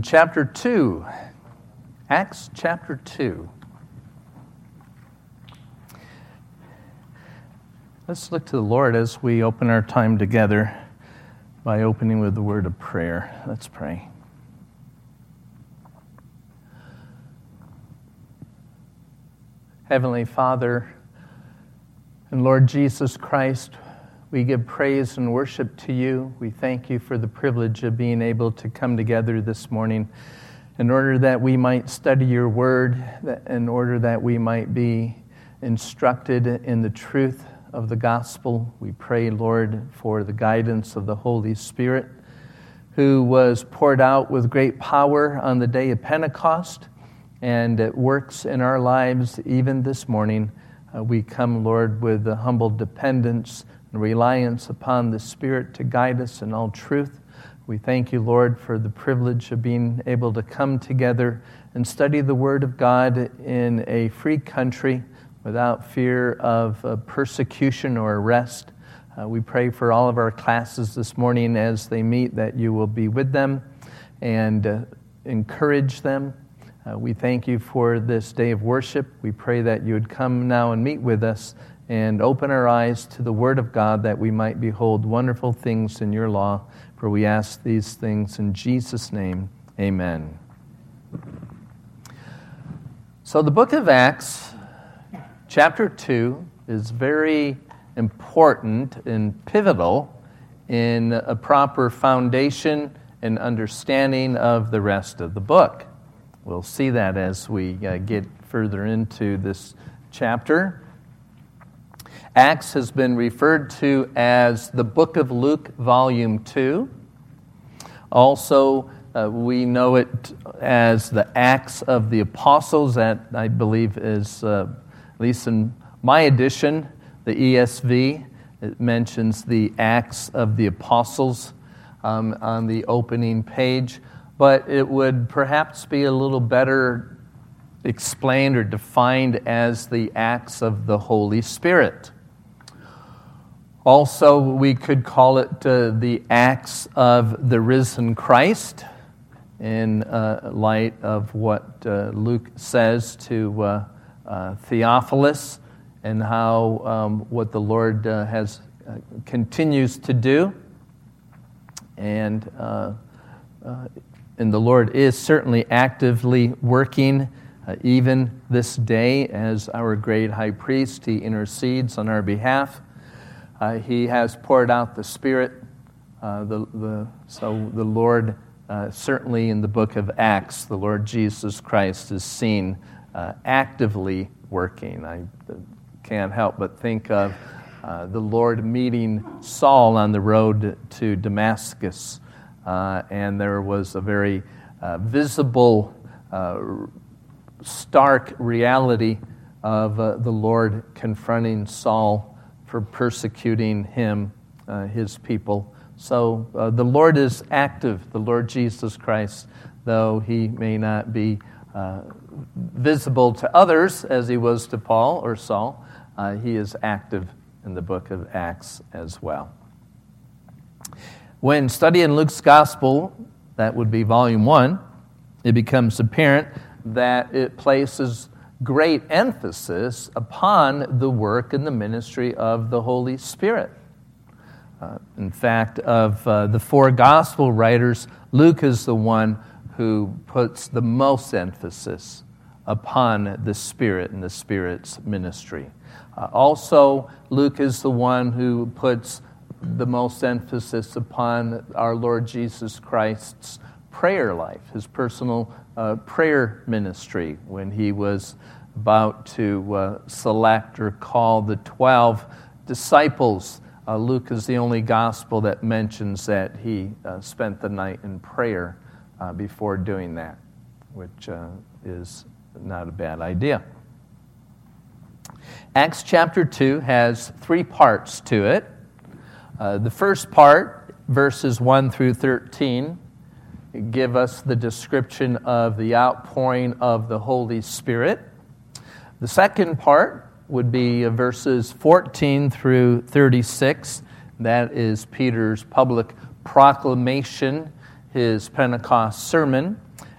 chapter 2. Acts chapter 2. Let's look to the Lord as we open our time together by opening with the word of prayer. Let's pray. Heavenly Father and Lord Jesus Christ, we give praise and worship to you. We thank you for the privilege of being able to come together this morning in order that we might study your word, in order that we might be instructed in the truth of the gospel. We pray, Lord, for the guidance of the Holy Spirit, who was poured out with great power on the day of Pentecost, and it works in our lives even this morning. We come, Lord, with a humble dependence and reliance upon the Spirit to guide us in all truth. We thank you, Lord, for the privilege of being able to come together and study the Word of God in a free country without fear of persecution or arrest. We pray for all of our classes this morning as they meet that you will be with them and encourage them. We thank you for this day of worship. We pray that you would come now and meet with us and open our eyes to the Word of God that we might behold wonderful things in your law. For we ask these things in Jesus' name. Amen. So the book of Acts, chapter 2, is very important and pivotal in a proper foundation and understanding of the rest of the book. We'll see that as we get further into this chapter. Acts has been referred to as the Book of Luke, Volume 2. Also, we know it as the Acts of the Apostles. That, I believe, is, at least in my edition, the ESV. It mentions the Acts of the Apostles on the opening page. But it would perhaps be a little better explained or defined as the Acts of the Holy Spirit. Also, we could call it the Acts of the Risen Christ in light of what Luke says to Theophilus and how what the Lord continues to do. And the Lord is certainly actively working even this day as our great high priest. He intercedes on our behalf. He has poured out the Spirit. So the Lord, certainly in the book of Acts, the Lord Jesus Christ is seen actively working. I can't help but think of the Lord meeting Saul on the road to Damascus. And there was a very visible, stark reality of the Lord confronting Saul for persecuting him, his people. So the Lord is active, the Lord Jesus Christ, though he may not be visible to others as he was to Paul or Saul. He is active in the book of Acts as well. When studying Luke's Gospel, that would be Volume 1, it becomes apparent that it places great emphasis upon the work and the ministry of the Holy Spirit. In fact, of the four Gospel writers, Luke is the one who puts the most emphasis upon the Spirit and the Spirit's ministry. Also, Luke is the one who puts the most emphasis upon our Lord Jesus Christ's prayer life, his personal prayer ministry when he was about to select or call the 12 disciples. Luke is the only gospel that mentions that he spent the night in prayer before doing that, which is not a bad idea. Acts chapter 2 has 3 parts to it. The first part, verses 1 through 13, give us the description of the outpouring of the Holy Spirit. The second part would be verses 14 through 36. That is Peter's public proclamation, his Pentecost sermon.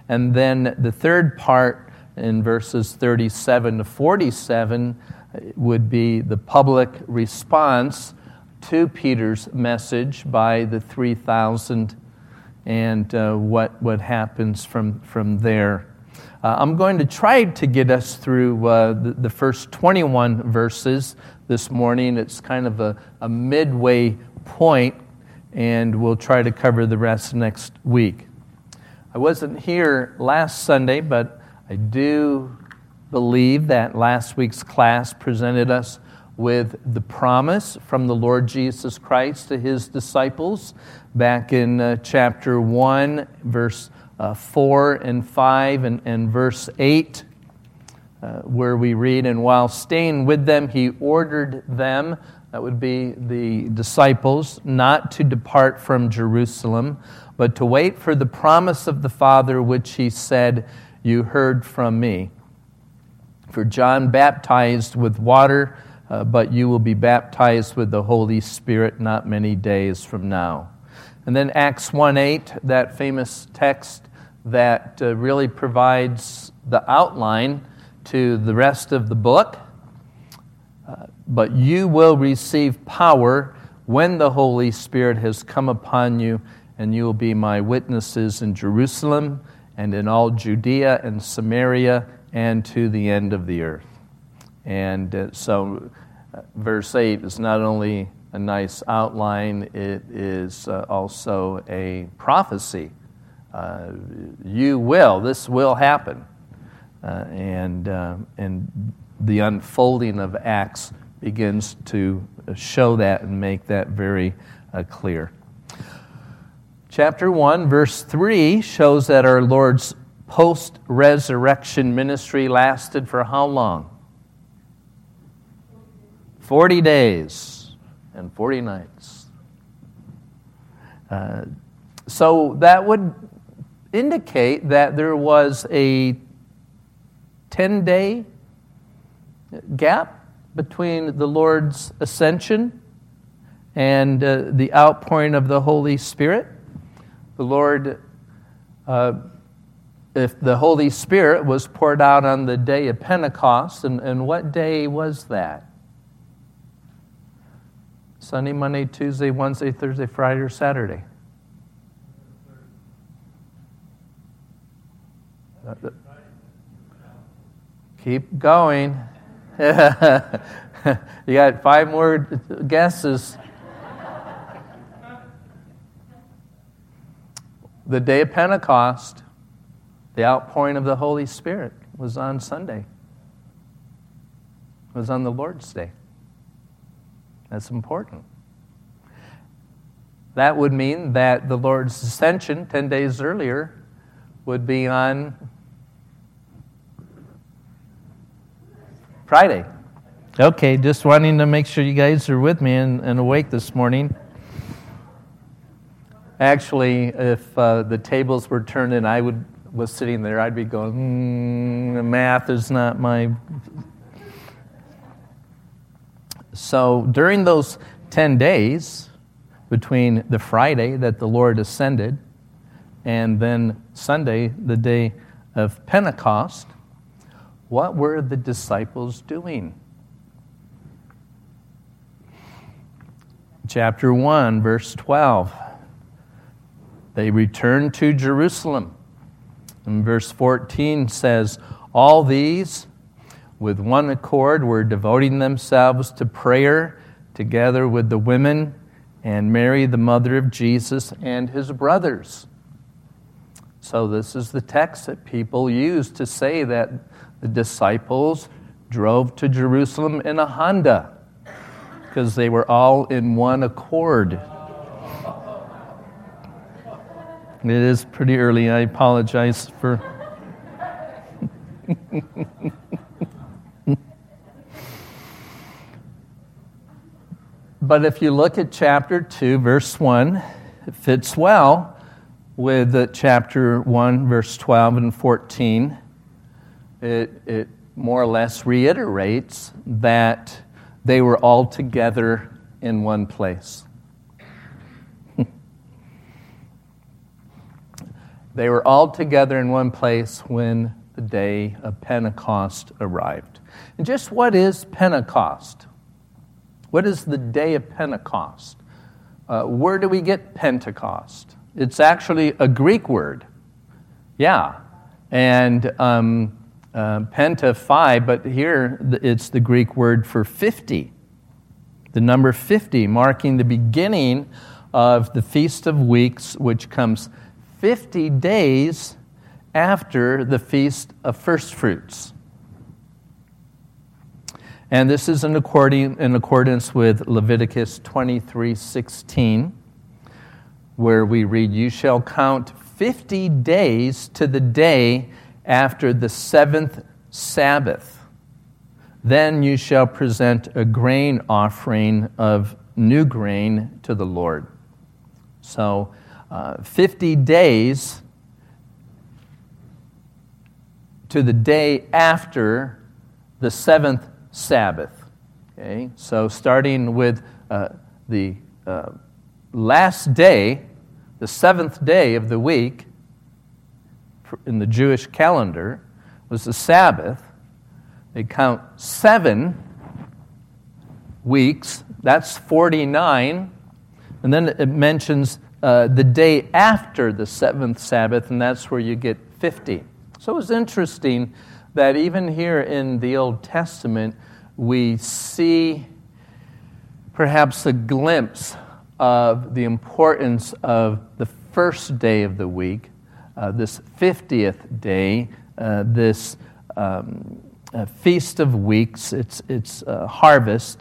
And then the third part in verses 37 to 47 would be the public response to Peter's message by the 3,000 and what happens from there. I'm going to try to get us through the first 21 verses this morning. It's kind of a midway point, and we'll try to cover the rest next week. I wasn't here last Sunday, but I do believe that last week's class presented us with the promise from the Lord Jesus Christ to his disciples back in chapter 1, verse 4 and 5 and verse 8, where we read, "And while staying with them, he ordered them," that would be the disciples, "not to depart from Jerusalem, but to wait for the promise of the Father, which he said, 'You heard from me.' For John baptized with water, but you will be baptized with the Holy Spirit not many days from now." And then Acts 1:8, that famous text that really provides the outline to the rest of the book. "But you will receive power when the Holy Spirit has come upon you, and you will be my witnesses in Jerusalem and in all Judea and Samaria and to the end of the earth." And so verse 8 is not only a nice outline, it is also a prophecy. This will happen. And the unfolding of Acts begins to show that and make that very clear. Chapter 1, verse 3 shows that our Lord's post-resurrection ministry lasted for how long? 40 days and 40 nights. So that would indicate that there was a 10-day gap between the Lord's ascension and the outpouring of the Holy Spirit. The Lord, if the Holy Spirit was poured out on the day of Pentecost, and what day was that? Sunday, Monday, Tuesday, Wednesday, Thursday, Friday, or Saturday? Keep going. You got 5 more guesses. The day of Pentecost, the outpouring of the Holy Spirit, was on Sunday. It was on the Lord's Day. That's important. That would mean that the Lord's ascension 10 days earlier would be on Friday. Okay, just wanting to make sure you guys are with me and awake this morning. Actually, if the tables were turned and I was sitting there, I'd be going, the math is not my... So during those 10 days, between the Friday that the Lord ascended and then Sunday, the day of Pentecost, what were the disciples doing? Chapter 1, verse 12. They returned to Jerusalem. And verse 14 says, "All these, with one accord, were devoting themselves to prayer together with the women and Mary, the mother of Jesus, and his brothers." So this is the text that people use to say that the disciples drove to Jerusalem in a Honda because they were all in one accord. It is pretty early. I apologize for... But if you look at chapter 2, verse 1, it fits well with chapter 1, verse 12 and 14. It more or less reiterates that they were all together in one place. They were all together in one place when the day of Pentecost arrived. And just what is Pentecost? What is the day of Pentecost? Where do we get Pentecost? It's actually a Greek word. Yeah. And penta, 5, but here it's the Greek word for 50. The number 50, marking the beginning of the Feast of Weeks, which comes 50 days after the Feast of First Fruits. And this is in accordance with Leviticus 23:16, where we read, "You shall count 50 days to the day after the 7th Sabbath. Then you shall present a grain offering of new grain to the Lord." So 50 days to the day after the 7th Sabbath. Okay, so starting with the last day, the 7th day of the week in the Jewish calendar was the Sabbath. They count 7 weeks, that's 49, and then it mentions the day after the 7th Sabbath, and that's where you get 50. So it's interesting that even here in the Old Testament, we see perhaps a glimpse of the importance of the first day of the week, this 50th day, this Feast of Weeks, it's harvest.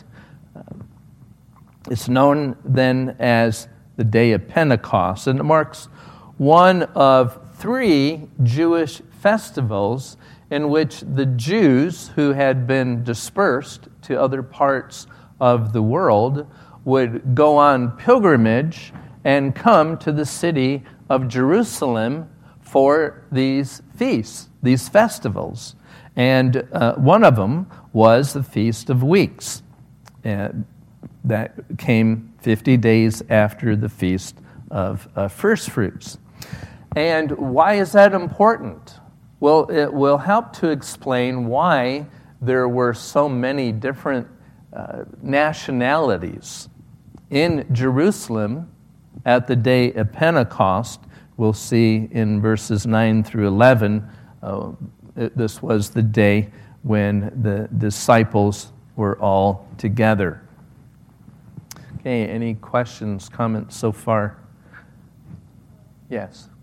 It's known then as the Day of Pentecost, and it marks one of 3 Jewish festivals in which the Jews who had been dispersed to other parts of the world would go on pilgrimage and come to the city of Jerusalem for these feasts, these festivals. And one of them was the Feast of Weeks. That came 50 days after the Feast of First Fruits. And why is that important? Well, it will help to explain why there were so many different nationalities in Jerusalem at the day of Pentecost. We'll see in verses 9 through 11, this was the day when the disciples were all together. Okay, any questions, comments so far? Yes.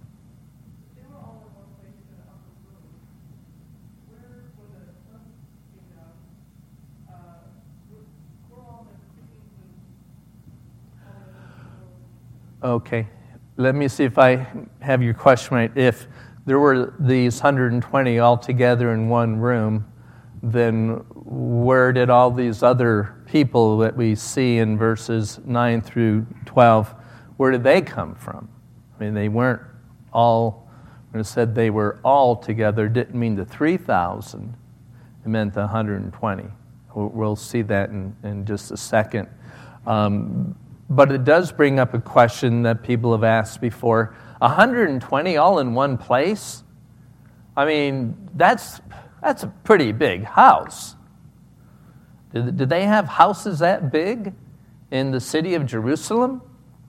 Okay, let me see if I have your question right. If there were these 120 all together in one room, then where did all these other people that we see in verses 9 through 12, where did they come from? I mean, they weren't all, when it said they were all together, didn't mean the 3,000, it meant the 120. We'll see that in just a second. But it does bring up a question that people have asked before. 120 all in one place? I mean, that's a pretty big house. Did they have houses that big in the city of Jerusalem?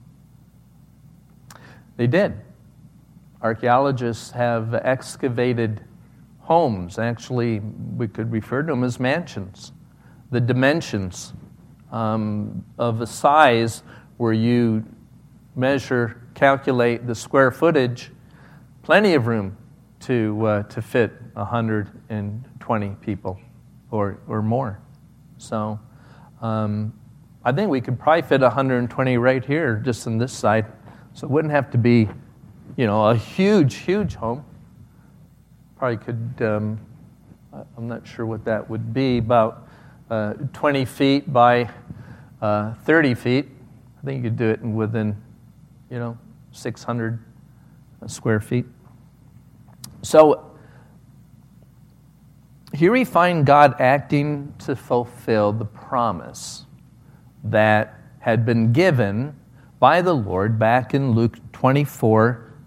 They did. Archaeologists have excavated homes. Actually, we could refer to them as mansions. The dimensions of a size where you measure, calculate the square footage, plenty of room to fit 120 people or more. So I think we could probably fit 120 right here, just on this side. So it wouldn't have to be, a huge, huge home. Probably could, I'm not sure what that would be, about 20 feet by 30 feet. I think you could do it within, 600 square feet. So here we find God acting to fulfill the promise that had been given by the Lord back in Luke 24,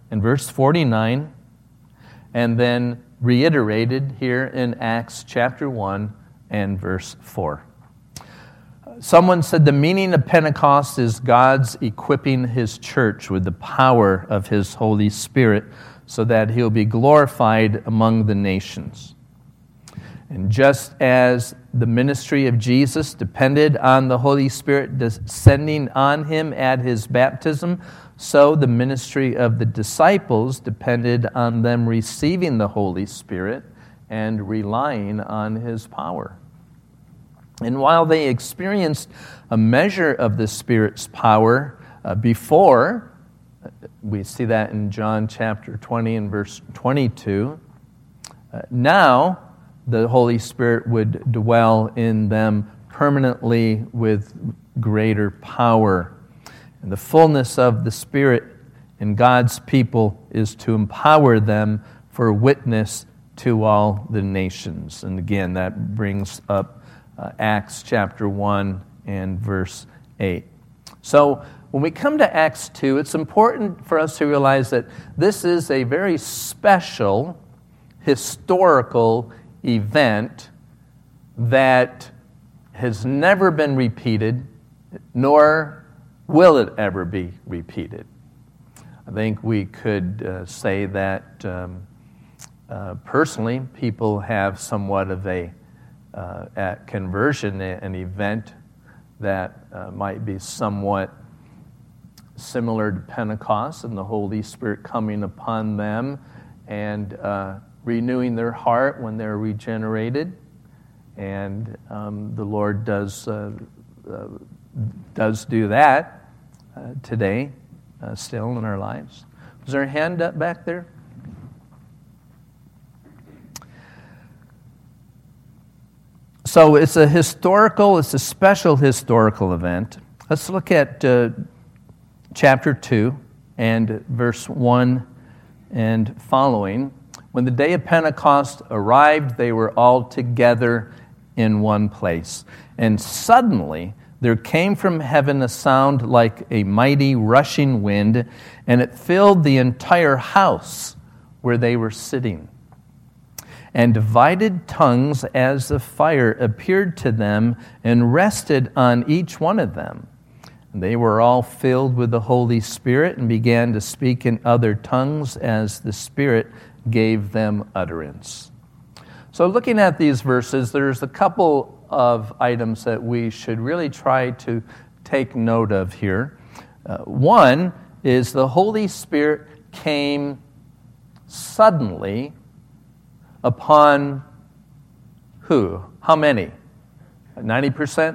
in verse 49, and then reiterated here in Acts chapter 1 and verse 4. Someone said the meaning of Pentecost is God's equipping His church with the power of His Holy Spirit so that He'll be glorified among the nations. And just as the ministry of Jesus depended on the Holy Spirit descending on Him at His baptism, so the ministry of the disciples depended on them receiving the Holy Spirit and relying on His power. And while they experienced a measure of the Spirit's power before, we see that in John chapter 20 and verse 22, now the Holy Spirit would dwell in them permanently with greater power. And the fullness of the Spirit in God's people is to empower them for witness to all the nations. And again, that brings up Acts chapter 1 and verse 8. So when we come to Acts 2, it's important for us to realize that this is a very special historical event that has never been repeated, nor will it ever be repeated. I think we could say that personally, people have somewhat of a at conversion, an event that might be somewhat similar to Pentecost and the Holy Spirit coming upon them and renewing their heart when they're regenerated. And the Lord does do that today still in our lives. Was there a hand up back there? So it's a special historical event. Let's look at chapter 2 and verse 1 and following. When the day of Pentecost arrived, they were all together in one place. And suddenly there came from heaven a sound like a mighty rushing wind, and it filled the entire house where they were sitting. And divided tongues as of fire appeared to them and rested on each one of them. And they were all filled with the Holy Spirit and began to speak in other tongues as the Spirit gave them utterance. So looking at these verses, there's a couple of items that we should really try to take note of here. One is the Holy Spirit came suddenly upon who? How many? 90%?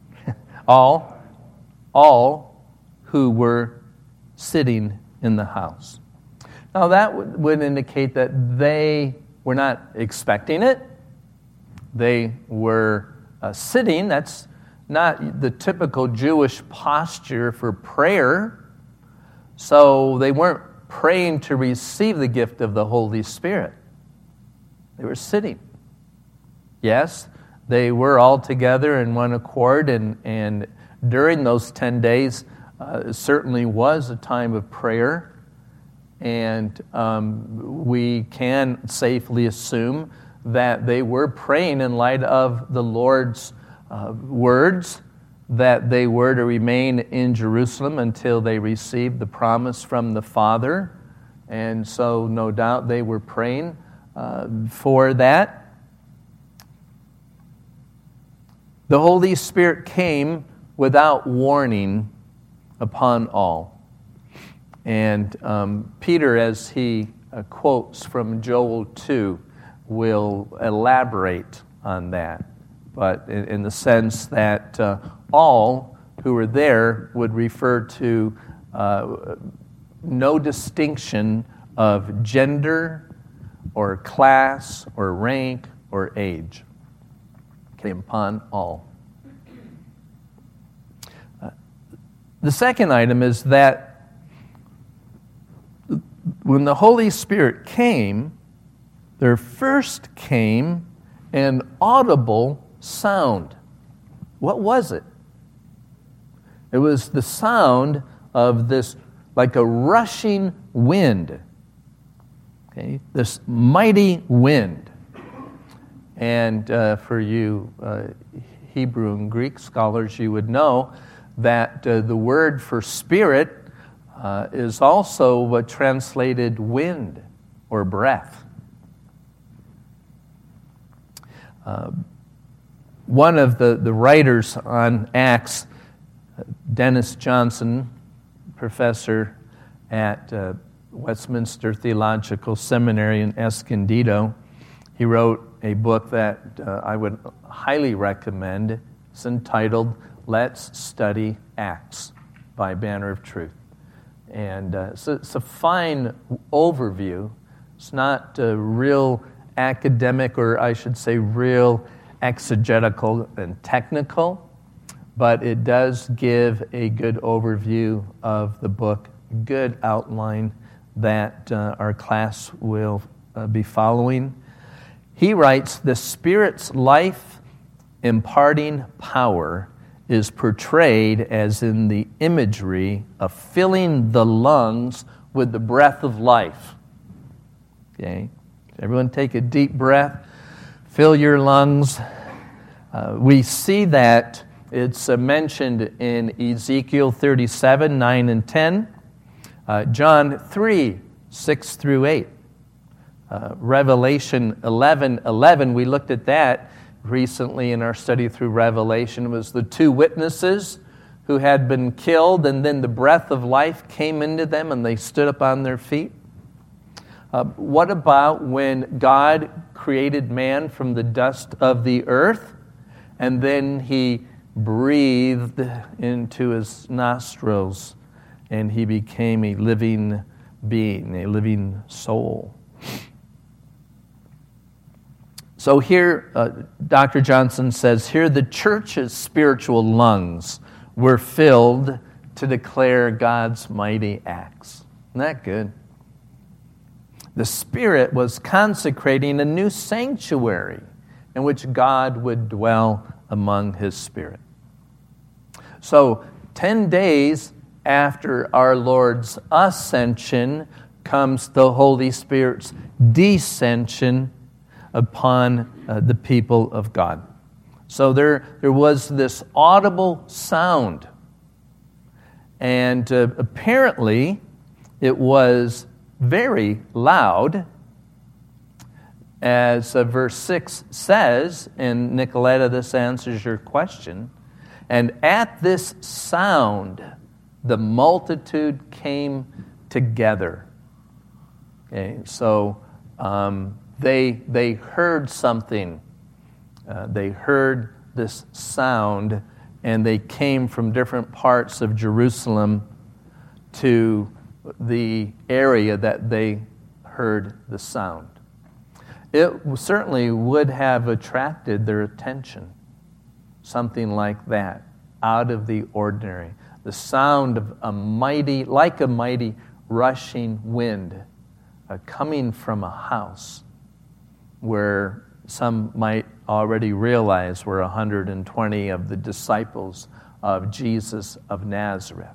All who were sitting in the house. Now that would indicate that they were not expecting it. They were sitting. That's not the typical Jewish posture for prayer. So they weren't praying to receive the gift of the Holy Spirit. They were sitting. Yes, they were all together in one accord, and during those 10 days, it certainly was a time of prayer, and we can safely assume that they were praying in light of the Lord's words that they were to remain in Jerusalem until they received the promise from the Father, and so no doubt they were praying for that. The Holy Spirit came without warning upon all. And Peter, as he quotes from Joel 2, will elaborate on that. But in the sense that all who were there would refer to no distinction of gender or class or rank or age. Came upon all. The second item is that when the Holy Spirit came, there first came an audible sound. What was it? It was the sound of this, like a rushing wind. Okay, this mighty wind. And for you Hebrew and Greek scholars, you would know that the word for spirit is also translated wind or breath. One of the writers on Acts, Dennis Johnson, professor at Westminster Theological Seminary in Escondido, he wrote a book that I would highly recommend. It's entitled Let's Study Acts by Banner of Truth. And it's a fine overview. It's not real academic, or I should say real exegetical and technical, but it does give a good overview of the book, a good outline that our class will be following. He writes, the Spirit's life-imparting power is portrayed as in the imagery of filling the lungs with the breath of life. Okay? Everyone take a deep breath. Fill your lungs. We see that it's mentioned in Ezekiel 37, 9 and 10, John 3, 6 through 8, Revelation 11, 11. We looked at that recently in our study through Revelation. It was the two witnesses who had been killed, and then the breath of life came into them and they stood up on their feet. What about when God created man from the dust of the earth, and then he breathed into his nostrils, and he became a living being, a living soul? So here, Dr. Johnson says, here the church's spiritual lungs were filled to declare God's mighty acts. Isn't that good? The Spirit was consecrating a new sanctuary in which God would dwell among His Spirit. So 10 days after our Lord's ascension comes the Holy Spirit's descension upon the people of God. So there was this audible sound, and apparently it was very loud, as verse 6 says, and Nicoletta, this answers your question. And at this sound, the multitude came together. Okay, so they heard something. They heard this sound, and they came from different parts of Jerusalem to the area that they heard the sound. It certainly would have attracted their attention. Something like that, out of the ordinary. The sound of a mighty rushing wind coming from a house where some might already realize were 120 of the disciples of Jesus of Nazareth.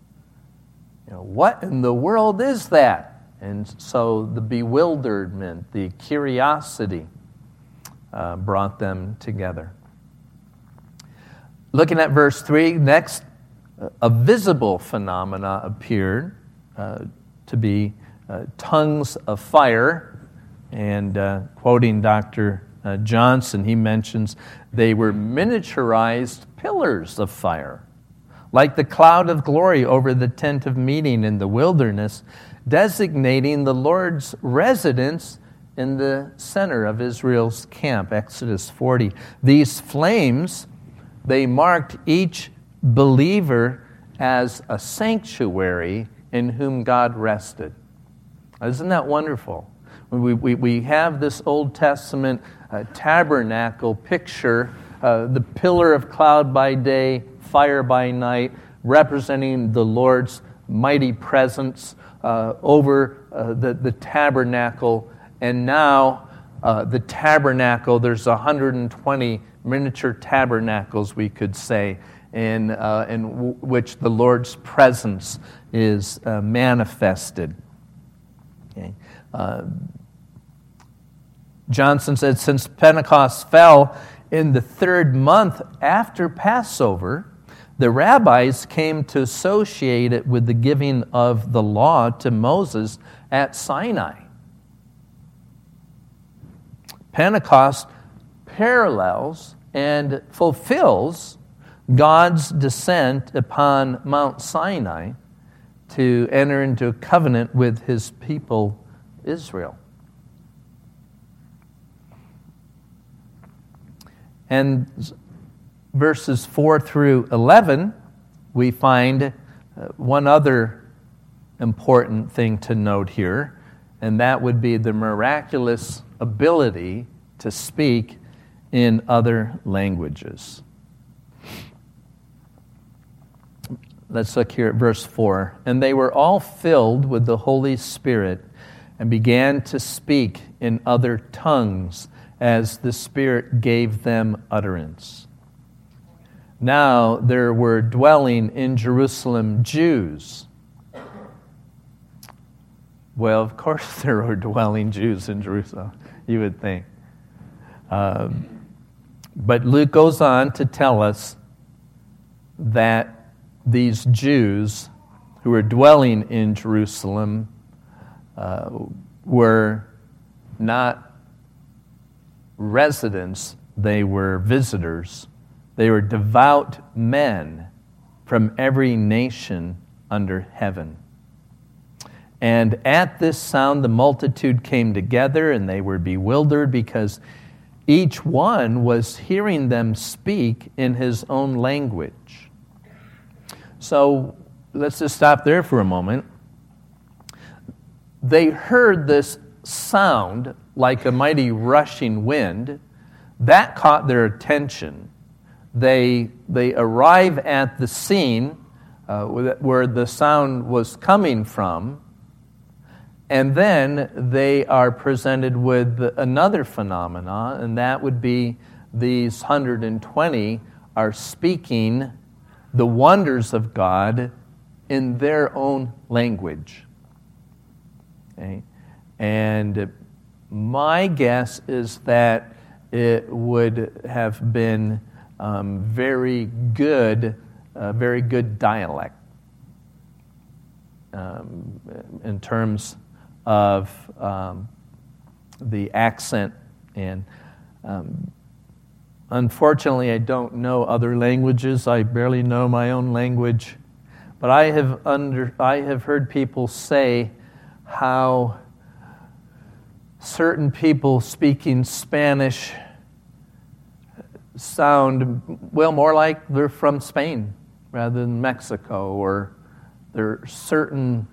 What in the world is that? And so the bewilderment, the curiosity brought them together. Looking at verse 3, next, a visible phenomena appeared to be tongues of fire. And quoting Dr. Johnson, he mentions they were miniaturized pillars of fire, like the cloud of glory over the tent of meeting in the wilderness, designating the Lord's residence in the center of Israel's camp, Exodus 40. These flames, they marked each believer as a sanctuary in whom God rested. Isn't that wonderful? We have this Old Testament tabernacle picture, the pillar of cloud by day, fire by night, representing the Lord's mighty presence over the tabernacle. And now the tabernacle, there's 120 miniature tabernacles, we could say, in which the Lord's presence is manifested. Okay. Johnson said, since Pentecost fell in the 3rd month after Passover, the rabbis came to associate it with the giving of the law to Moses at Sinai. Pentecost parallels and fulfills God's descent upon Mount Sinai to enter into a covenant with his people, Israel. And verses 4 through 11, we find one other important thing to note here, and that would be the miraculous ability to speak in other languages. Let's look here at verse 4. And they were all filled with the Holy Spirit and began to speak in other tongues as the Spirit gave them utterance. Now there were dwelling in Jerusalem Jews. Well, of course there were dwelling Jews in Jerusalem, you would think. But Luke goes on to tell us that these Jews who were dwelling in Jerusalem were not residents, they were visitors. They were devout men from every nation under heaven. And at this sound the multitude came together, and they were bewildered because each one was hearing them speak in his own language. So let's just stop there for a moment. They heard this sound like a mighty rushing wind. That caught their attention. They arrive at the scene where the sound was coming from, and then they are presented with another phenomenon, and that would be these 120 are speaking the wonders of God in their own language. Okay? And my guess is that it would have been very good dialect in terms of the accent. And unfortunately, I don't know other languages. I barely know my own language. But I have heard people say how certain people speaking Spanish sound, well, more like they're from Spain rather than Mexico, or there are certain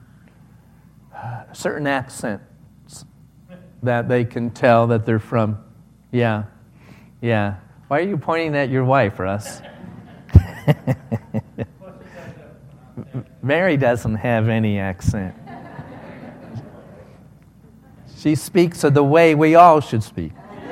accents that they can tell that they're from. Yeah. Why are you pointing at your wife, Russ? Mary doesn't have any accent. She speaks the way we all should speak.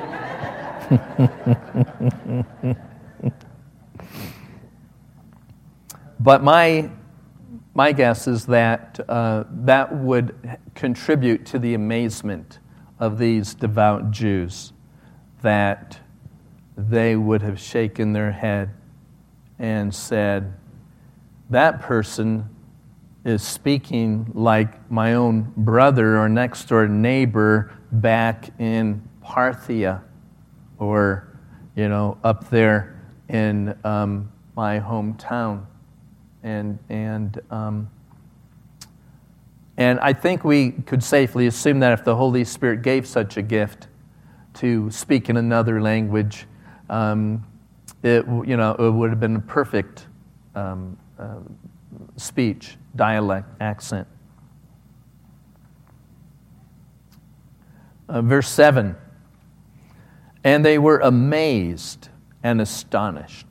But my guess is that that would contribute to the amazement of these devout Jews, that they would have shaken their head and said, that person is speaking like my own brother or next door neighbor back in Parthia, or up there in my hometown. And I think we could safely assume that if the Holy Spirit gave such a gift to speak in another language, it would have been a perfect speech, dialect, accent. Verse 7, and they were amazed and astonished,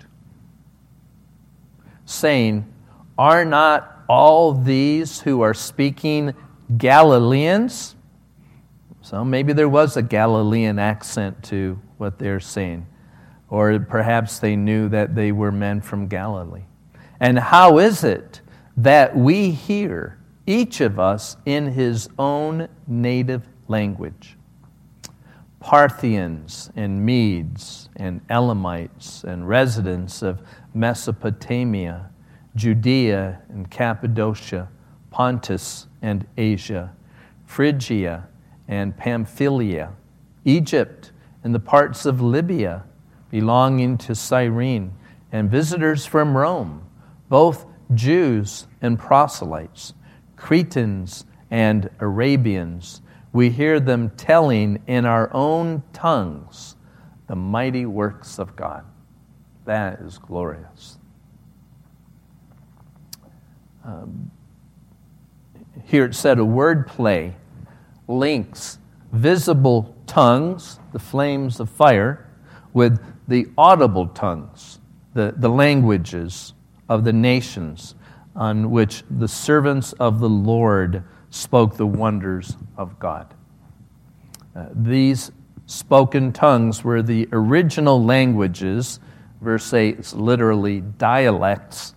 saying, are not all these who are speaking Galileans? So maybe there was a Galilean accent to what they're saying. Or perhaps they knew that they were men from Galilee. And how is it that we hear each of us in his own native language. Parthians and Medes and Elamites and residents of Mesopotamia, Judea and Cappadocia, Pontus and Asia, Phrygia and Pamphylia, Egypt and the parts of Libya belonging to Cyrene, and visitors from Rome, both Jews and proselytes, Cretans and Arabians. We hear them telling in our own tongues the mighty works of God. That is glorious. Here it said a word play links visible tongues, the flames of fire, with the audible tongues, the languages of the nations on which the servants of the Lord spoke the wonders of God. These spoken tongues were the original languages, verse 8 is literally dialects,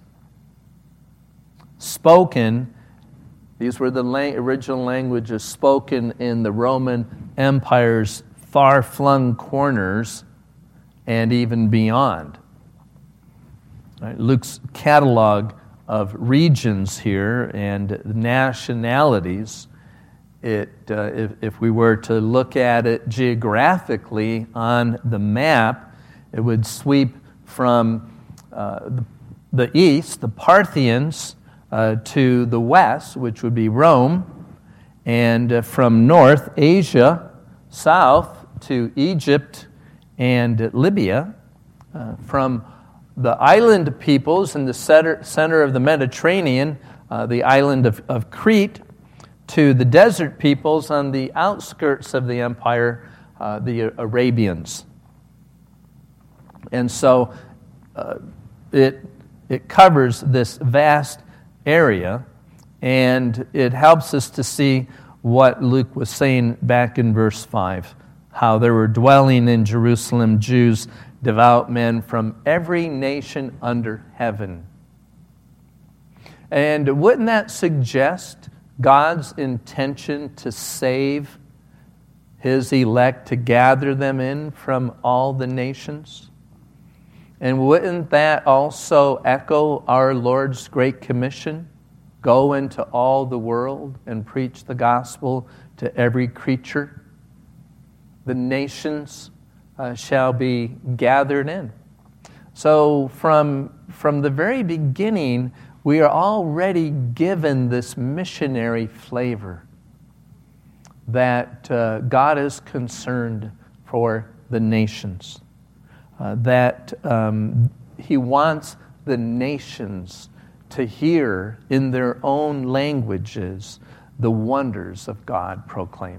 spoken. These were the original languages spoken in the Roman Empire's far-flung corners and even beyond. Right, Luke's catalog of regions here and nationalities, if we were to look at it geographically on the map, it would sweep from the east, the Parthians, to the west, which would be Rome, and from north, Asia, south to Egypt and Libya, from the island peoples in the center of the Mediterranean, the island of Crete, to the desert peoples on the outskirts of the empire, the Arabians. And so it covers this vast area, and it helps us to see what Luke was saying back in verse 5, how there were dwelling in Jerusalem Jews, devout men from every nation under heaven. And wouldn't that suggest God's intention to save his elect, to gather them in from all the nations? And wouldn't that also echo our Lord's Great Commission? Go into all the world and preach the gospel to every creature. The nations shall be gathered in. So from the very beginning, we are already given this missionary flavor that God is concerned for the nations, that he wants the nations to hear in their own languages the wonders of God proclaimed.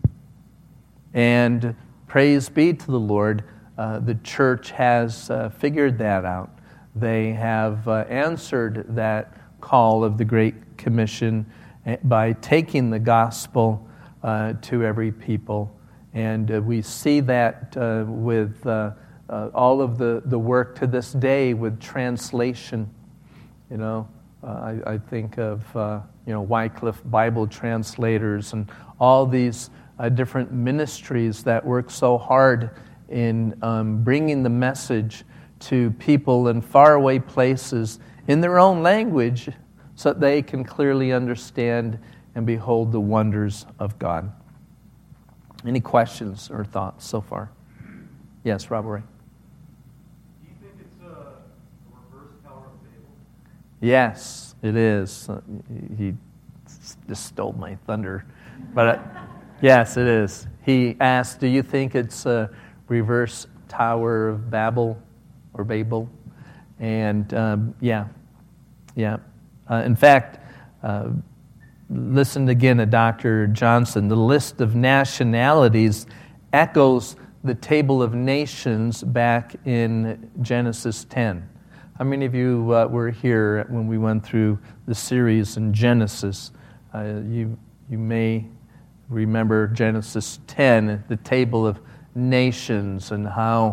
And praise be to the Lord, the church has figured that out. They have answered that call of the Great Commission by taking the gospel to every people. And we see that with all of the work to this day with translation. You know, I think of, Wycliffe Bible translators and all these different ministries that work so hard in bringing the message to people in faraway places in their own language so that they can clearly understand and behold the wonders of God. Any questions or thoughts so far? Yes, Robert Ray. Do you think it's a reverse Tower of Babel? Yes, it is. He just stole my thunder. But yes, it is. He asked, do you think it's a reverse Tower of Babel or Babel? And yeah. In fact, listen again to Dr. Johnson. The list of nationalities echoes the table of nations back in Genesis 10. How many of you were here when we went through the series in Genesis? You may remember Genesis 10, the table of nations, and how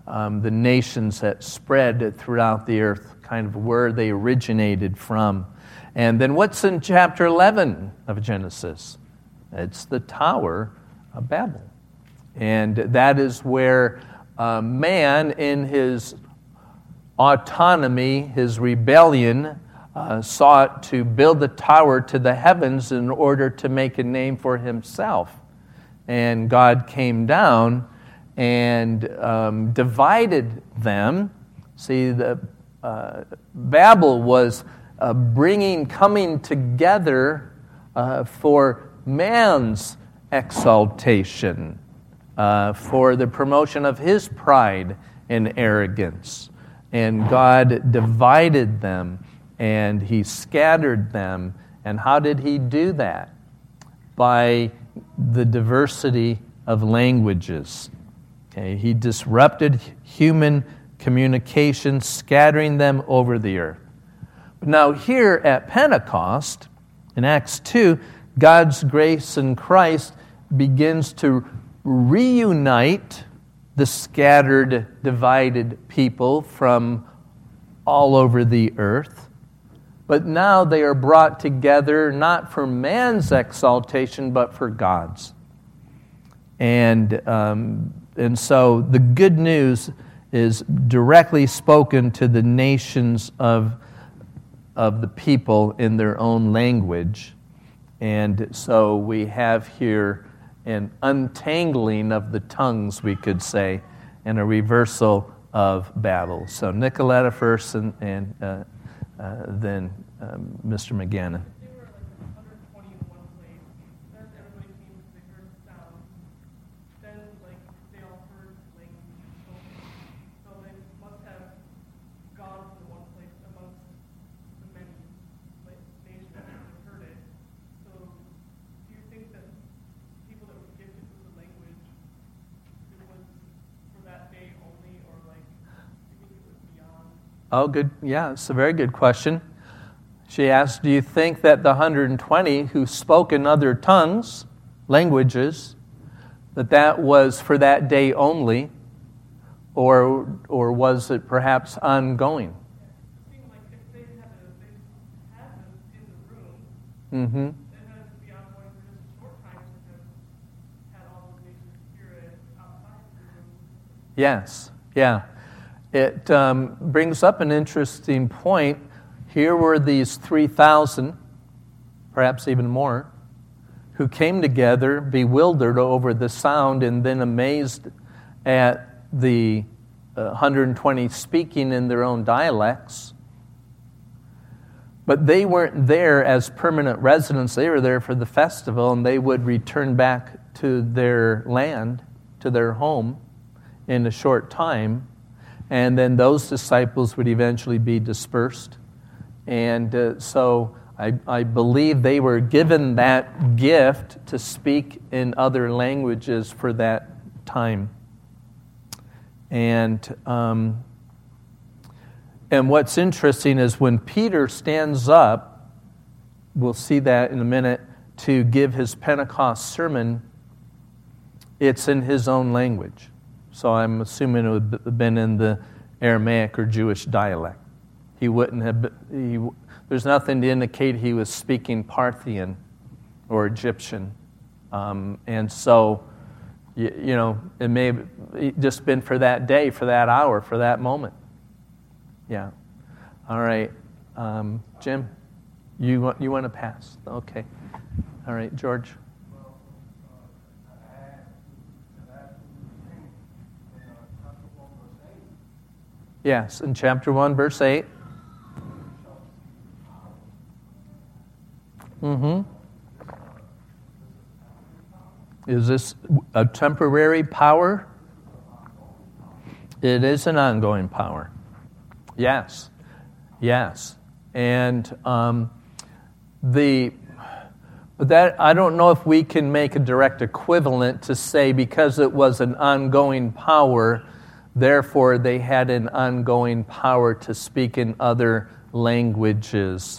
the nations that spread throughout the earth, kind of where they originated from. And then what's in chapter 11 of Genesis? It's the Tower of Babel. And that is where man, in his autonomy, his rebellion, sought to build the tower to the heavens in order to make a name for himself. And God came down and divided them. See, Babel was coming together for man's exaltation, for the promotion of his pride and arrogance. And God divided them, and he scattered them. And how did he do that? By the diversity of languages. Okay, he disrupted human communication, scattering them over the earth. But now here at Pentecost, in Acts 2, God's grace in Christ begins to reunite the scattered, divided people from all over the earth. But now they are brought together not for man's exaltation, but for God's. And so the good news is directly spoken to the nations of the people in their own language. And so we have here an untangling of the tongues, we could say, and a reversal of Babel. So Nicoletta first, and then Mr. McGannon. They were like 120 in one place. Then everybody came to the heard sound. Then they all heard language spoken. So they must have gone to one place amongst the many nations that heard it. So do you think that people that were gifted with the language, it was for that day only, or do you think it was beyond? Oh, good. Yeah, it's a very good question. She asked, do you think that the 120 who spoke in other tongues, languages, that was for that day only, or was it perhaps ongoing? It seemed like if they had them in the room, Mm-hmm. it had to be ongoing for just a short time because had all those nations hear it outside the room. Yes, yeah. It brings up an interesting point. Here were these 3,000, perhaps even more, who came together, bewildered over the sound, and then amazed at the 120 speaking in their own dialects. But they weren't there as permanent residents. They were there for the festival, and they would return back to their land, to their home, in a short time. And then those disciples would eventually be dispersed. And so I believe they were given that gift to speak in other languages for that time. And what's interesting is when Peter stands up, we'll see that in a minute, to give his Pentecost sermon, it's in his own language. So I'm assuming it would have been in the Aramaic or Jewish dialect. He wouldn't have. There's nothing to indicate he was speaking Parthian or Egyptian, and so it may have just been for that day, for that hour, for that moment. Yeah. All right, Jim, you want to pass? Okay. All right, George. Yes, in chapter 1, verse 8. Mm-hmm. Is this a temporary power? It is an ongoing power. Yes. Yes. And that I don't know if we can make a direct equivalent to say because it was an ongoing power, therefore they had an ongoing power to speak in other languages.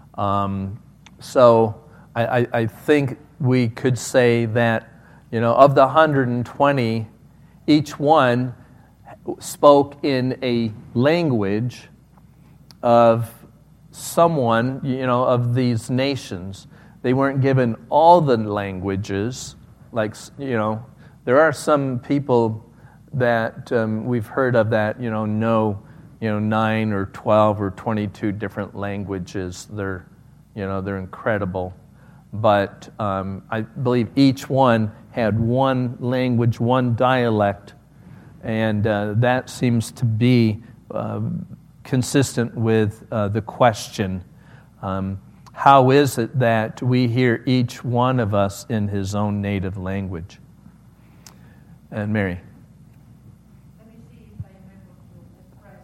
So I think we could say that, of the 120, each one spoke in a language of someone, of these nations. They weren't given all the languages. There are some people that we've heard of that, know 9 or 12 or 22 different languages. They're incredible. But I believe each one had one language, one dialect, and that seems to be consistent with the question, how is it that we hear each one of us in his own native language? And Mary. Let me see if I am able to express.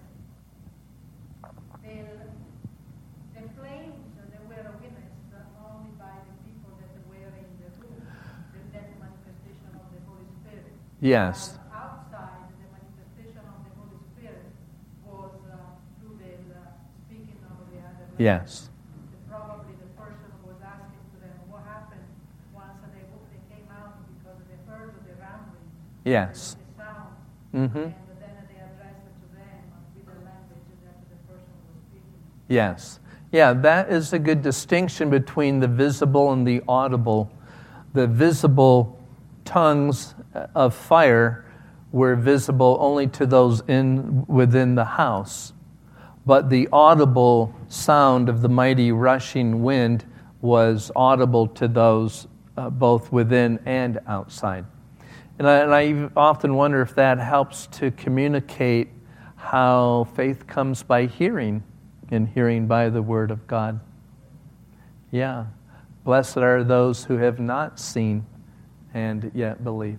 The flames that were witnessed only by the people that were in the room, that manifestation of the Holy Spirit. Yes. Outside, the manifestation of the Holy Spirit was through the speaking of the other language. Yes. Probably the person was asking to them what happened once they came out because they heard the rumbling. Yes. The sound. Mm-hmm. And then they addressed it to them with the language that the person was speaking. Yes. Yeah, that is a good distinction between the visible and the audible. The visible tongues of fire were visible only to those within the house. But the audible sound of the mighty rushing wind was audible to those both within and outside. And I often wonder if that helps to communicate how faith comes by hearing, and hearing by the Word of God. Yeah. Blessed are those who have not seen and yet believe.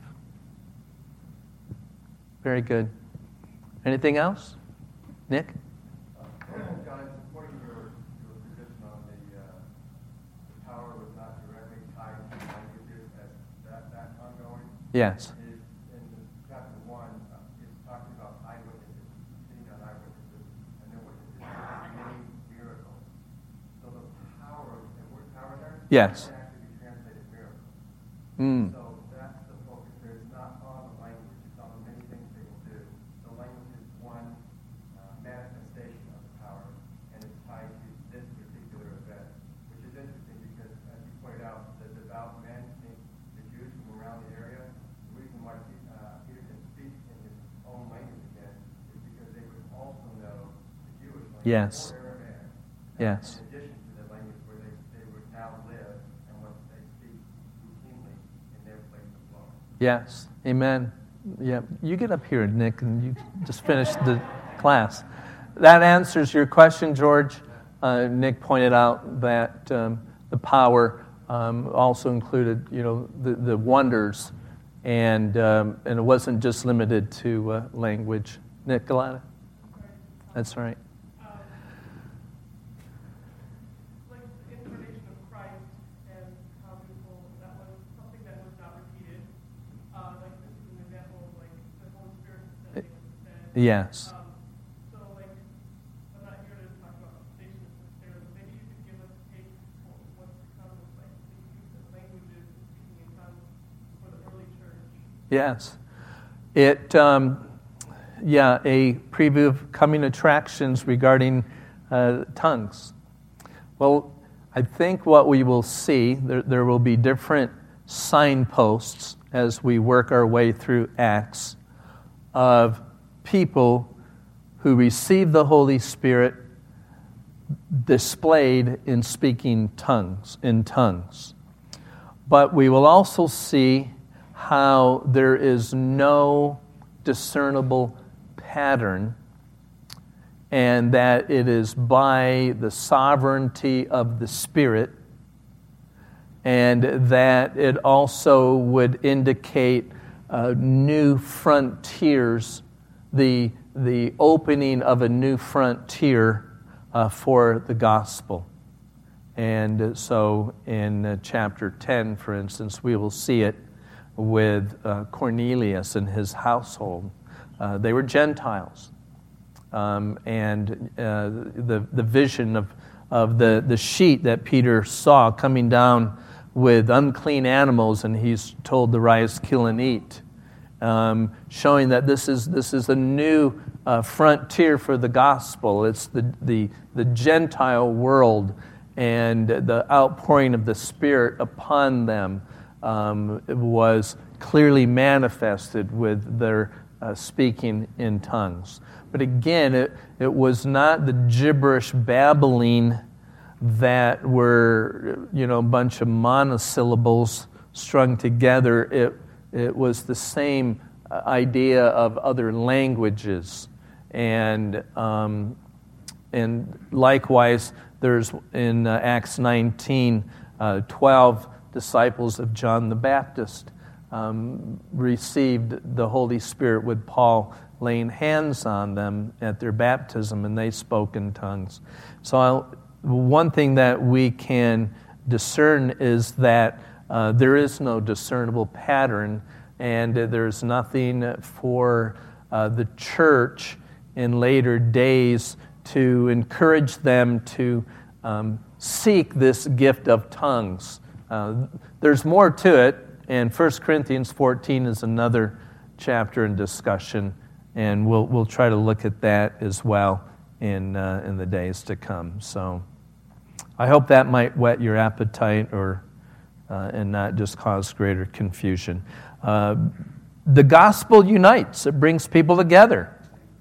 Very good. Anything else? Nick? John, it's supporting your position on the power was not directly tied to languages as that ongoing. Yes. In chapter 1, it's talking about eyewitnesses, sitting on eyewitnesses, and then witnesses many miracles. So the word power there, Yes. can actually be translated miracle. Mm. So that's the focus there. It's not on the language, it's on the many things they will do. The language is one manifestation of the power, and it's tied to this particular event, which is interesting because, as you pointed out, the devout men, the Jews from around the area, the reason why Peter can speak in his own language again is because they would also know the Jewish language, Yes. or Aramaic, Yes. in addition to the language where they would now live and what they speak routinely in their place of law. Yes. Amen. Yeah. You get up here, Nick, and you just finish the class. That answers your question, George. Nick pointed out that the power also included, the wonders, and it wasn't just limited to language. Nick Galata? That's right. Like the incarnation of Christ and how beautiful that was, something that was not repeated. Like this is an example of like the Holy Spirit descending instead. Yes. So like I'm not here to talk about stations necessarily. Maybe you could give us a take for what's to come with like the use of languages and speaking in tongues for the early church. Yes. A preview of coming attractions regarding tongues. Well, I think what we will see, there will be different signposts as we work our way through Acts of people who receive the Holy Spirit displayed in speaking in tongues. But we will also see how there is no discernible pattern, and that it is by the sovereignty of the Spirit, and that it also would indicate new frontiers, the opening of a new frontier for the gospel. And so in chapter 10, for instance, we will see it with Cornelius and his household. They were Gentiles. And the vision of the sheet that Peter saw coming down with unclean animals, and he's told to rise, kill, and eat. showing that this is a new frontier for the gospel. It's the Gentile world and the outpouring of the Spirit upon them was clearly manifested with their speaking in tongues. But again, it was not the gibberish babbling that were, a bunch of monosyllables strung together. It was the same idea of other languages. And likewise, there's in Acts 19, 12 disciples of John the Baptist received the Holy Spirit with Paul laying hands on them at their baptism, and they spoke in tongues. So one thing that we can discern is that there is no discernible pattern, and there's nothing for the church in later days to encourage them to seek this gift of tongues. There's more to it, and 1 Corinthians 14 is another chapter in discussion, and we'll try to look at that as well in the days to come. So I hope that might whet your appetite and not just cause greater confusion. The gospel unites. It brings people together.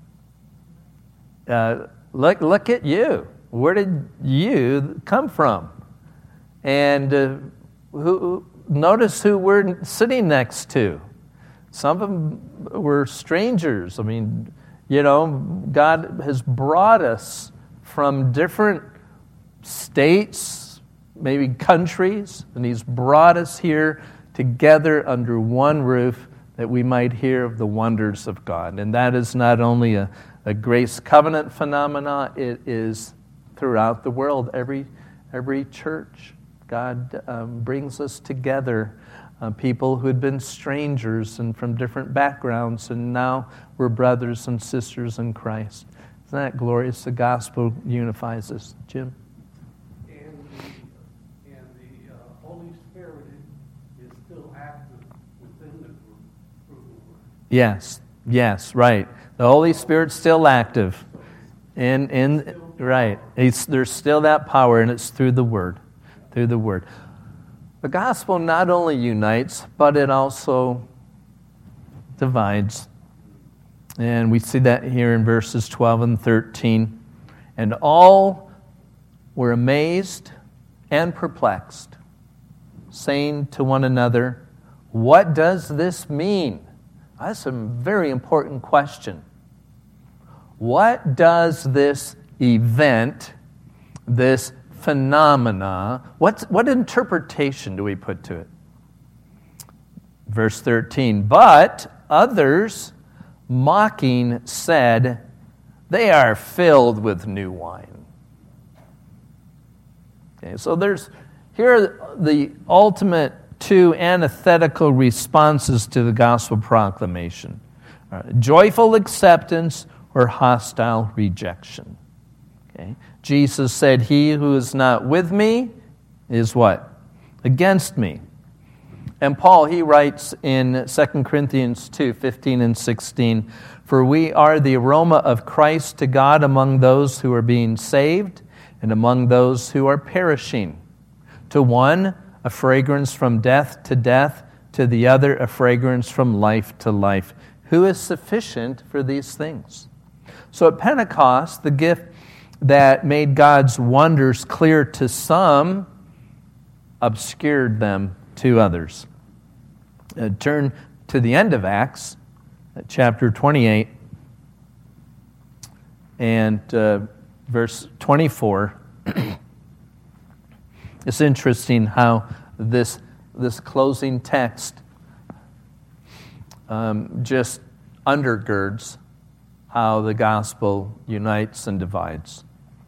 Look at you. Where did you come from? And notice who we're sitting next to. Some of them were strangers. I mean, God has brought us from different states, maybe countries, and He's brought us here together under one roof that we might hear of the wonders of God. And that is not only a grace covenant phenomena, it is throughout the world. Every church, God brings us together, people who had been strangers and from different backgrounds, and now we're brothers and sisters in Christ. Isn't that glorious? The gospel unifies us. Jim? And the Holy Spirit is still active within the group. Yes, right. The Holy Spirit's still active. Right. There's still that power, and it's through the Word. Through the Word. The gospel not only unites, but it also divides. And we see that here in verses 12 and 13. And all were amazed and perplexed, saying to one another, "What does this mean?" That's a very important question. What does this event, this phenomena, what interpretation do we put to it? Verse 13, but others, mocking, said, "They are filled with new wine." Okay, so here are the ultimate two antithetical responses to the gospel proclamation. Joyful acceptance or hostile rejection. Okay. Jesus said, "He who is not with me is" what? Against me. And Paul, he writes in 2 Corinthians 2, 15 and 16, "For we are the aroma of Christ to God among those who are being saved and among those who are perishing. To one, a fragrance from death to death, to the other, a fragrance from life to life. Who is sufficient for these things?" So at Pentecost, the gift that made God's wonders clear to some obscured them to others. Turn to the end of Acts, chapter 28, and verse 24. It's interesting how this closing text just undergirds how the gospel unites and divides.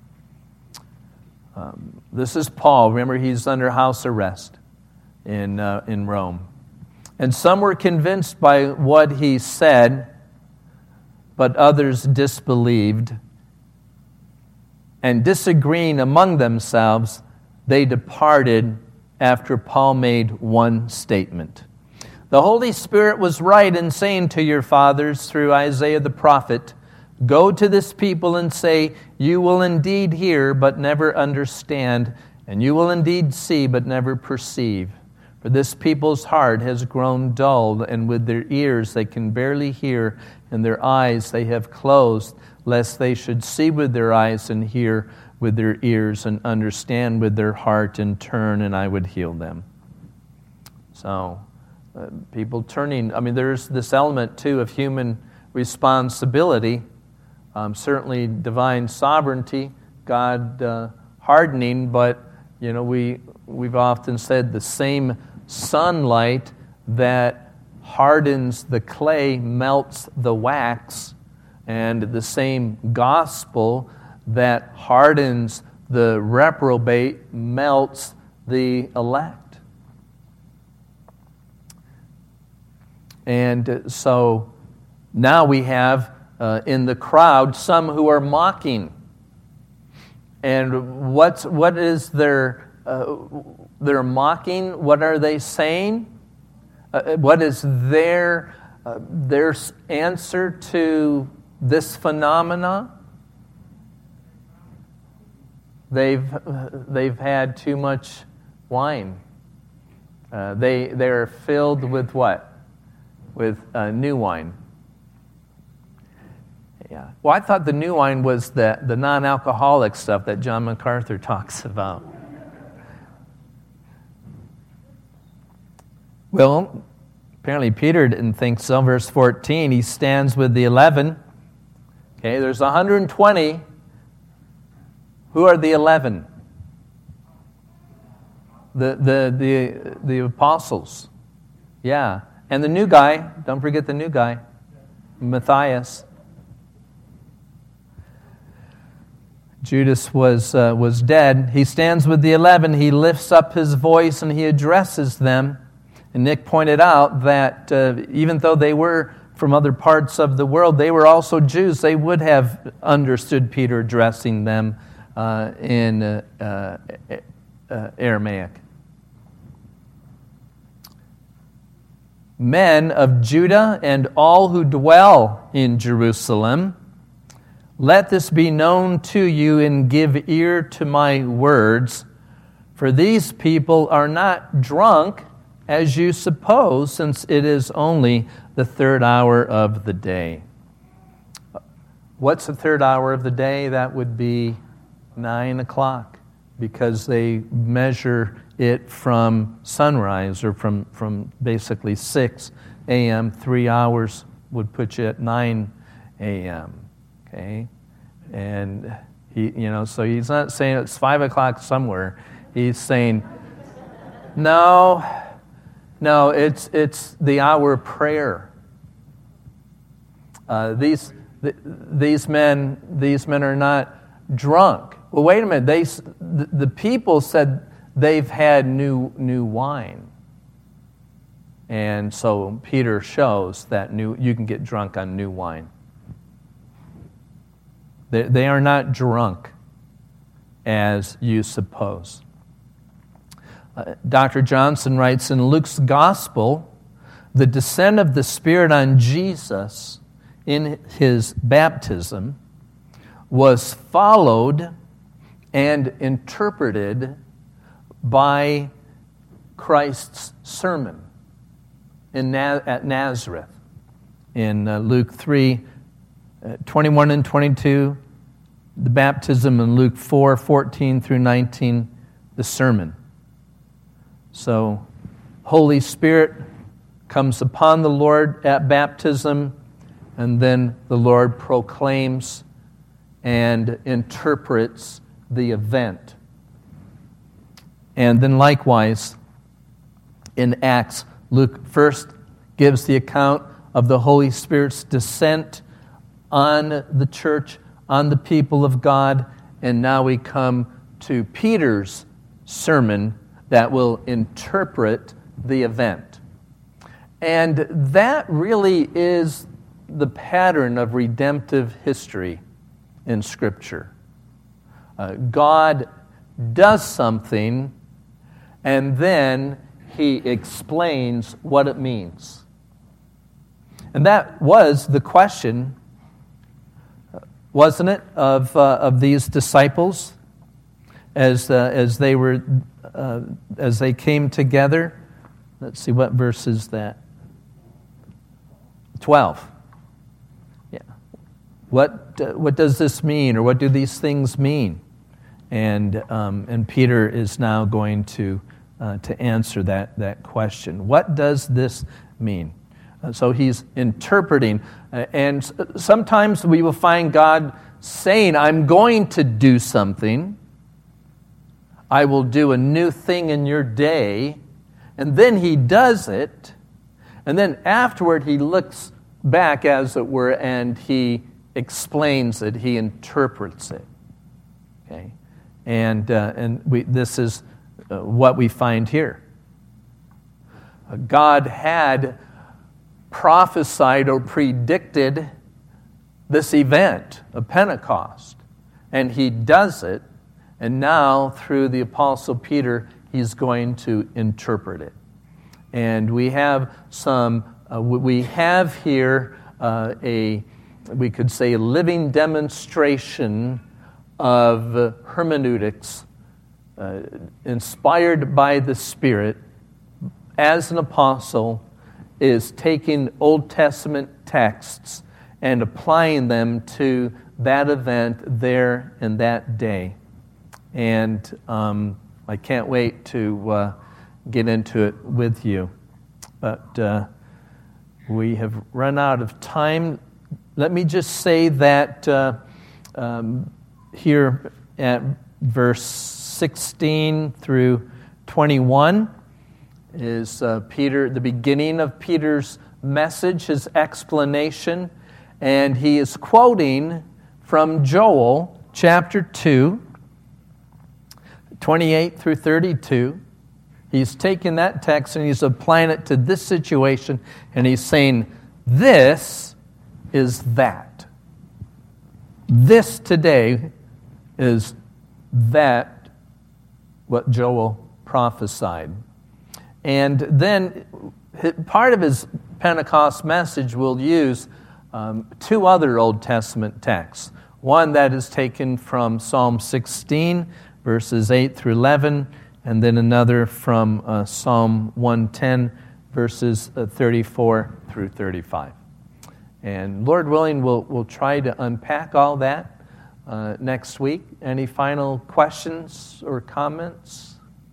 This is Paul. Remember, he's under house arrest in Rome. And some were convinced by what he said, but others disbelieved. And disagreeing among themselves, they departed after Paul made one statement. The Holy Spirit was right in saying to your fathers through Isaiah the prophet, go to this people and say, you will indeed hear, but never understand, and you will indeed see, but never perceive. For this people's heart has grown dulled, and with their ears they can barely hear, and their eyes they have closed, lest they should see with their eyes and hear with their ears and understand with their heart and turn, and I would heal them. So, people turning, there's this element too of human responsibility. Certainly divine sovereignty, God hardening, but we've often said the same sunlight that hardens the clay melts the wax, and the same gospel that hardens the reprobate melts the elect. And so now we have in the crowd some who are mocking. And what is their mocking? What are they saying? What is their answer to this phenomena? They've had too much wine. They're filled with what? With new wine. Yeah. Well, I thought the new wine was the non-alcoholic stuff that John MacArthur talks about. Well, apparently Peter didn't think so. Verse 14, he stands with the 11. Okay, there's 120. Who are the 11? The apostles. Yeah. And the new guy, don't forget the new guy, Matthias. Judas was dead. He stands with the 11. He lifts up his voice and he addresses them. And Nick pointed out that even though they were from other parts of the world, they were also Jews. They would have understood Peter addressing them in Aramaic. Men of Judah and all who dwell in Jerusalem, let this be known to you and give ear to my words, for these people are not drunk, as you suppose, since it is only the third hour of the day. What's the third hour of the day? That would be 9 o'clock, because they measure it from sunrise, or from basically 6 a.m. 3 hours would put you at 9 a.m. Okay, and so he's not saying it's 5 o'clock somewhere. He's saying, no, it's the hour of prayer. These men are not drunk. Well, wait a minute. The people said they've had new wine, and so Peter shows that you can get drunk on new wine. They are not drunk, as you suppose. Dr. Johnson writes in Luke's Gospel, the descent of the Spirit on Jesus in his baptism was followed and interpreted by Christ's sermon at Nazareth. In Luke 3, 21 and 22, the baptism. In Luke 4, 14 through 19, the sermon. So, Holy Spirit comes upon the Lord at baptism, and then the Lord proclaims and interprets the event. And then likewise, in Acts, Luke first gives the account of the Holy Spirit's descent on the church, on the people of God, and now we come to Peter's sermon that will interpret the event. And that really is the pattern of redemptive history in Scripture. God does something, and then he explains what it means. And that was the question, wasn't it, of these disciples as they came together? Let's see, what verse is that? 12. Yeah. What does this mean, or what do these things mean? And Peter is now going to answer that question. What does this mean? So he's interpreting, and sometimes we will find God saying, "I'm going to do something. I will do a new thing in your day," and then he does it, and then afterward he looks back, as it were, and he explains it. He interprets it. Okay, and this is what we find here. God had prophesied or predicted this event of Pentecost, and he does it, and now through the Apostle Peter he's going to interpret it. And we have here we could say a living demonstration of hermeneutics inspired by the Spirit as an apostle is taking Old Testament texts and applying them to that event there in that day. And I can't wait to get into it with you. But we have run out of time. Let me just say that here at verse 16 through 21 is the beginning of Peter's message, his explanation, and he is quoting from Joel chapter 2, 28 through 32. He's taking that text and he's applying it to this situation, and he's saying, this is that. This today is that what Joel prophesied. And then part of his Pentecost message will use two other Old Testament texts. One that is taken from Psalm 16, verses 8 through 11, and then another from Psalm 110, verses 34 through 35. And Lord willing, we'll try to unpack all that next week. Any final questions or comments?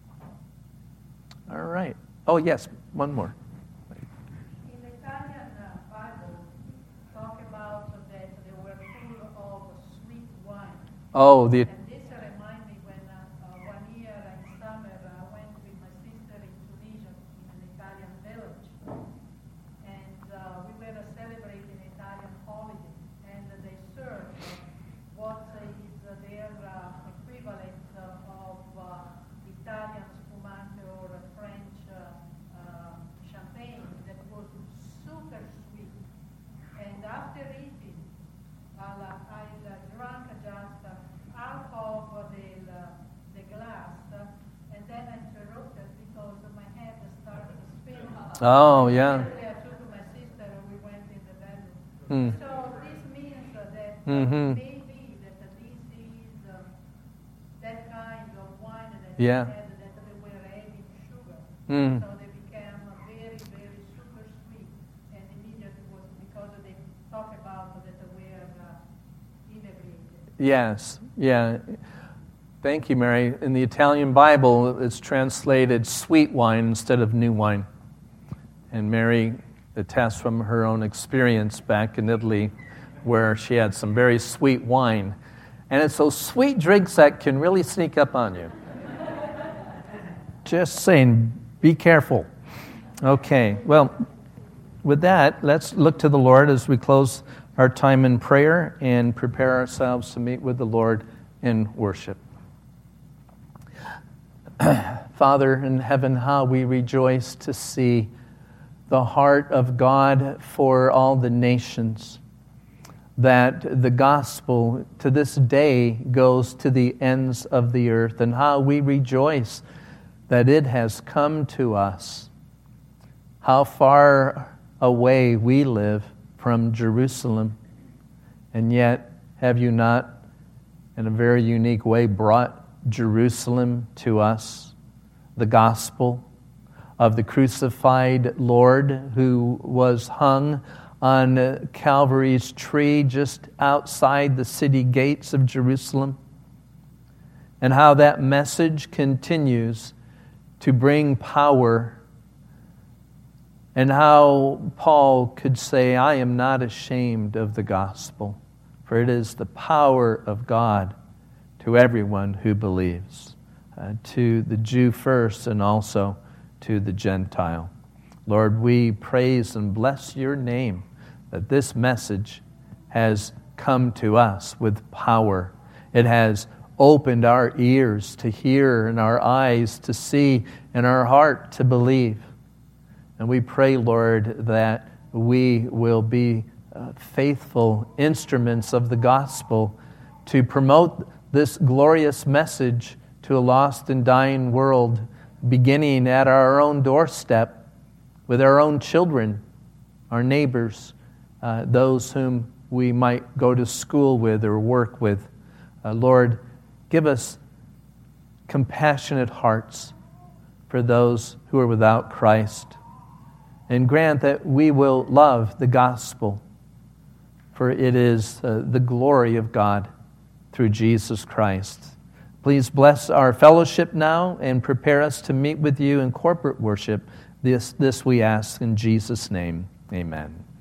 All right. Oh, yes, one more. In the Italian Bible, talk about that they were full of sweet wine. Oh, And this reminds me when 1 year in summer I went with my sister in Tunisia in an Italian village. And we were celebrating an Italian holiday. And they served what is their equivalent of Italian spumante or French champagne that was super sweet. And after eating, I drank just half of the glass, and then I interrupted because my head started spinning. Oh, yeah. I took my sister and we went in the bedroom. So this means that maybe that this is that kind of wine that they Yeah. had, that they were adding sugar. Mm. So they became very, very super sweet. And immediately was because they talk about that they were inebriated. Yes, yeah. Thank you, Mary. In the Italian Bible, it's translated sweet wine instead of new wine. And Mary attests from her own experience back in Italy where she had some very sweet wine. And it's those sweet drinks that can really sneak up on you. Just saying, be careful. Okay, well, with that, let's look to the Lord as we close our time in prayer and prepare ourselves to meet with the Lord in worship. Father in heaven, how we rejoice to see the heart of God for all the nations, that the gospel to this day goes to the ends of the earth, and how we rejoice that it has come to us. How far away we live from Jerusalem, and yet have you not, in a very unique way, brought Jerusalem to us, the gospel of the crucified Lord who was hung on Calvary's tree just outside the city gates of Jerusalem, and how that message continues to bring power, and how Paul could say, I am not ashamed of the gospel, for it is the power of God to everyone who believes, to the Jew first and also to the Gentile. Lord, we praise and bless your name that this message has come to us with power. It has opened our ears to hear and our eyes to see and our heart to believe. And we pray, Lord, that we will be faithful instruments of the gospel to promote this glorious message to a lost and dying world, beginning at our own doorstep with our own children, our neighbors, those whom we might go to school with or work with. Lord, give us compassionate hearts for those who are without Christ, and grant that we will love the gospel, for it is the glory of God through Jesus Christ. Please bless our fellowship now and prepare us to meet with you in corporate worship. This we ask in Jesus' name. Amen.